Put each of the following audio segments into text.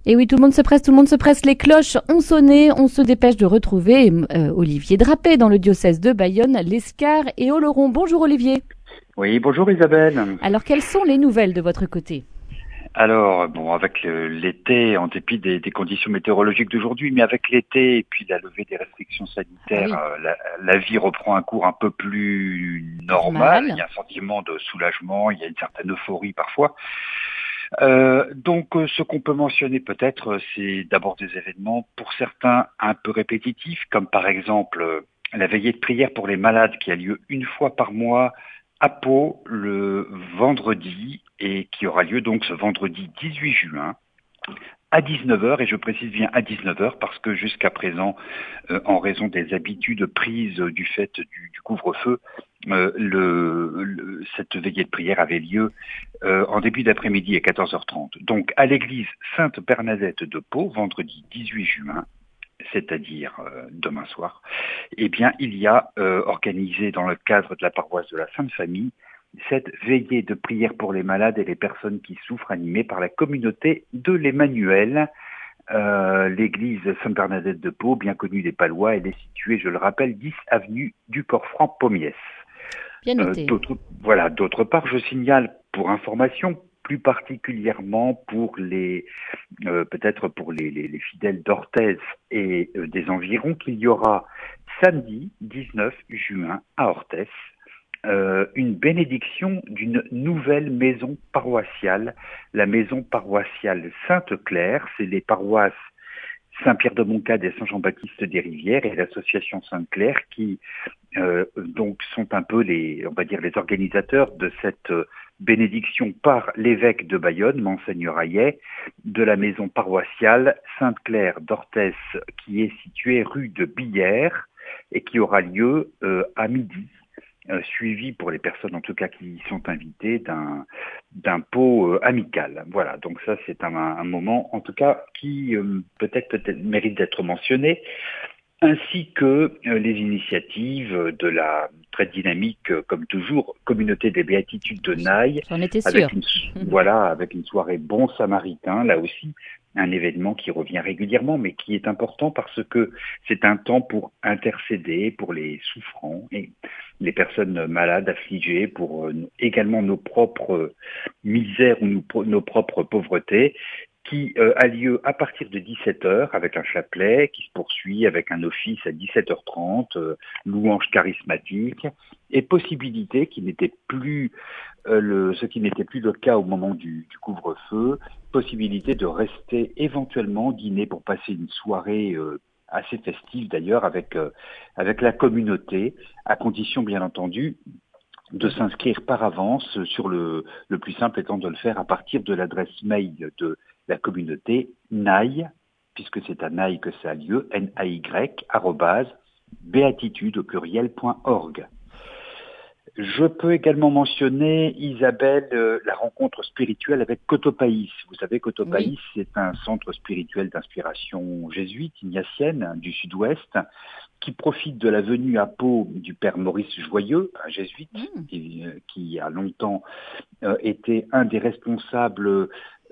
Et oui, tout le monde se presse, les cloches ont sonné, on se dépêche de retrouver Olivier Drapé dans le diocèse de Bayonne, l'Escar et Oloron. Bonjour Olivier. Oui, bonjour Isabelle. Alors quelles sont les nouvelles de votre côté? Alors, bon, avec l'été, en dépit des conditions météorologiques d'aujourd'hui, mais avec l'été et puis la levée des restrictions Ah sanitaires, oui, la vie reprend un cours un peu plus normal. Il y normal. a un sentiment de soulagement, il y a une certaine euphorie parfois. Ce qu'on peut mentionner peut-être, c'est d'abord des événements, pour certains un peu répétitifs, comme par exemple la veillée de prière pour les malades qui a lieu une fois par mois à Pau le vendredi et qui aura lieu donc ce vendredi 18 juin à 19 heures, et je précise bien à 19 heures parce que jusqu'à présent, en raison des habitudes prises du fait du couvre-feu, cette veillée de prière avait lieu en début d'après-midi à 14h30. Donc à l'église Sainte-Bernadette de Pau, vendredi 18 juin, c'est-à-dire demain soir, eh bien il y a organisé dans le cadre de la paroisse de la Sainte Famille cette veillée de prière pour les malades et les personnes qui souffrent, animée par la communauté de l'Emmanuel. L'église Sainte-Bernadette de Pau, bien connue des Palois, elle est située, je le rappelle, 10 avenue du Port-Franc-Pommiès. Bien noté. D'autre part, je signale pour information, plus particulièrement pour peut-être pour les fidèles d'Orthez et des environs, qu'il y aura samedi 19 juin à Orthez une bénédiction d'une nouvelle maison paroissiale, la maison paroissiale Sainte-Claire. C'est les paroisses Saint-Pierre-de-Montcade et Saint-Jean-Baptiste des Rivières et l'association Sainte-Claire qui donc sont un peu on va dire les organisateurs de cette bénédiction par l'évêque de Bayonne, Monseigneur Hayet, de la maison paroissiale Sainte-Claire d'Orthez qui est située rue de Billère et qui aura lieu à midi, suivi pour les personnes en tout cas qui y sont invitées d'un pot amical. Voilà, donc ça c'est un moment en tout cas qui peut-être mérite d'être mentionné, ainsi que les initiatives de la très dynamique, comme toujours, communauté des béatitudes de Naï, J'en étais avec sûre. avec une soirée bon samaritain, là aussi, un événement qui revient régulièrement, mais qui est important parce que c'est un temps pour intercéder pour les souffrants et les personnes malades, affligées, pour également nos propres misères ou nos propres pauvretés, qui a lieu à partir de 17 heures avec un chapelet qui se poursuit avec un office à 17h30, louange charismatique, et possibilité qui n'était plus ce qui n'était plus le cas au moment du couvre-feu, possibilité de rester éventuellement dîner pour passer une soirée assez festive d'ailleurs avec la communauté, à condition bien entendu de s'inscrire par avance sur le plus simple étant de le faire à partir de l'adresse mail de la communauté NAY, puisque c'est à NAY que ça a lieu, NAY, béatitude au pluriel.org. Je peux également mentionner, Isabelle, la rencontre spirituelle avec Cotopaïs. Vous savez, Oui. Cotopaïs, c'est un centre spirituel d'inspiration jésuite, ignatienne, du sud-ouest, qui profite de la venue à Pau du père Maurice Joyeux, un jésuite, Hmm. qui a longtemps été un des responsables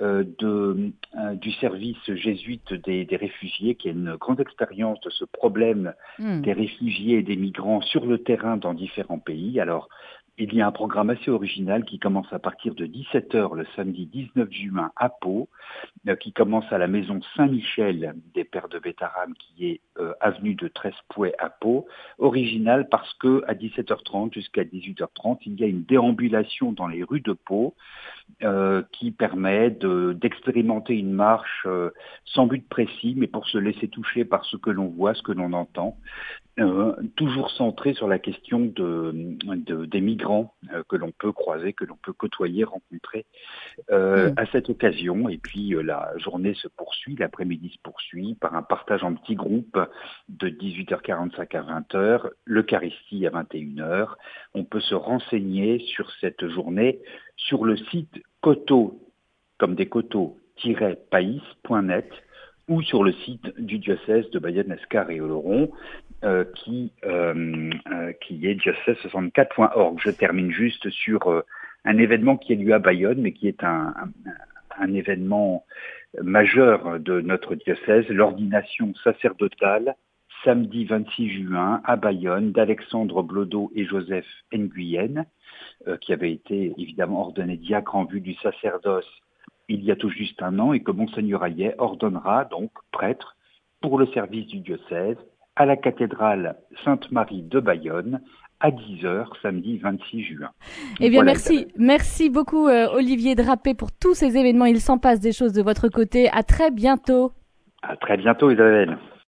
du service jésuite des réfugiés, qui a une grande expérience de ce problème Hmm. des réfugiés et des migrants sur le terrain dans différents pays. Alors, il y a un programme assez original qui commence à partir de 17 heures le samedi 19 juin à Pau, qui commence à la maison Saint-Michel des Pères de Bétarame, qui est avenue de Trespouet à Pau. Original parce que à 17h30 jusqu'à 18h30, il y a une déambulation dans les rues de Pau qui permet d'expérimenter une marche sans but précis, mais pour se laisser toucher par ce que l'on voit, ce que l'on entend, toujours centré sur la question des migrants que l'on peut croiser, que l'on peut côtoyer, rencontrer Hmm. à cette occasion. Et puis la journée se poursuit, l'après-midi se poursuit par un partage en petits groupes de 18h45 à 20h, l'Eucharistie à 21h. On peut se renseigner sur cette journée sur le site coteaux, comme des coteaux-païs.net, ou sur le site du diocèse de Bayonne, Escar et Oloron, qui est diocèse64.org. Je termine juste sur un événement qui a lieu à Bayonne, mais qui est un un événement majeur de notre diocèse, l'ordination sacerdotale, samedi 26 juin à Bayonne, d'Alexandre Blodeau et Joseph Nguyen, qui avait été évidemment ordonné diacre en vue du sacerdoce il y a tout juste un an, et que Monseigneur Hayet ordonnera donc prêtre pour le service du diocèse à la cathédrale Sainte-Marie de Bayonne à 10 heures samedi 26 juin. Eh bien, voilà, merci beaucoup Olivier Drapé pour tous ces événements. Il s'en passe des choses de votre côté. À très bientôt. À très bientôt, Isabelle.